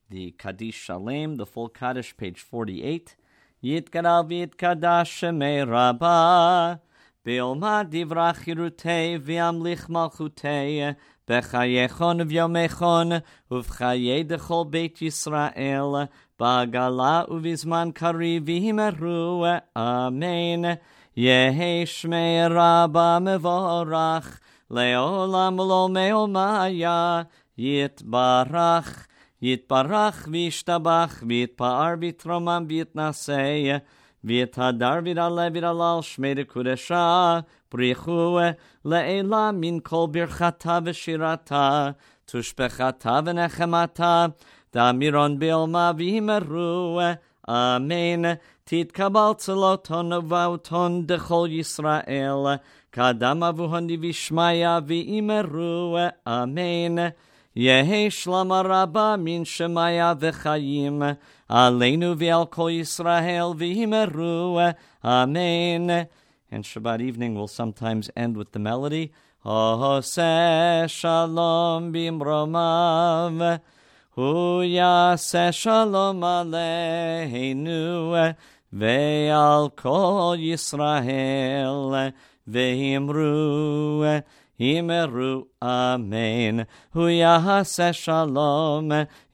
the Kaddish Shalem, the full Kaddish, page 48. Yitgadal v'yitkadash shemei Rabbah, Be'olma divrach yirutei v'yamlich malchutei, B'chayechon v'yomechon, Uv'chaye dechol Beit Yisrael, Ba'agala uv'izman kari v'himeru, Amen. Yehi shmei Rabbah mevorach, Le'olam lo me'omaya, Yitbarach, Yitbarach v'yishtabach, v'yitpa'ar v'yitromam v'yitnasei, v'yithadar v'yidaleh v'yidalal shmei kudesha, brichu le'ela min kol birchata v'shirata, tushbechata v'nechemata, da'miron b'ilma v'himeru, Amen. Titkabal tzeloton uvauton dechol Yisrael, kadam avuhon v'shmaya v'imeru, Amen. Yehi shlama rabba min shemaya v'chayim, aleinu v'al kol Yisrael v'himeru, Amen. And Shabbat evening will sometimes end with the melody, Hoseh shalom bimromav, Hu yaseh shalom aleinu, ve'al kol Yisrael v'himru, Himeru, Amen. Hu yaseh shalom,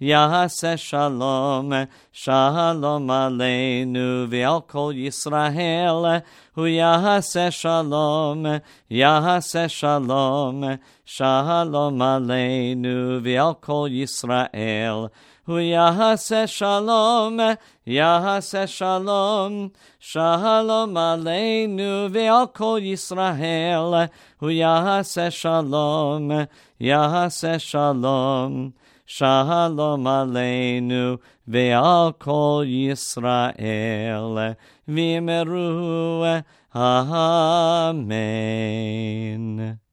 shalom aleinu v'al kol Yisrael. Hu yaseh shalom, shalom aleinu v'al kol Yisrael. Hu yaseh shalom, shalom aleinu v'al kol Yisrael. Hu yaseh shalom, shalom aleinu ve'al kol Yisrael v'yimeru, Amen.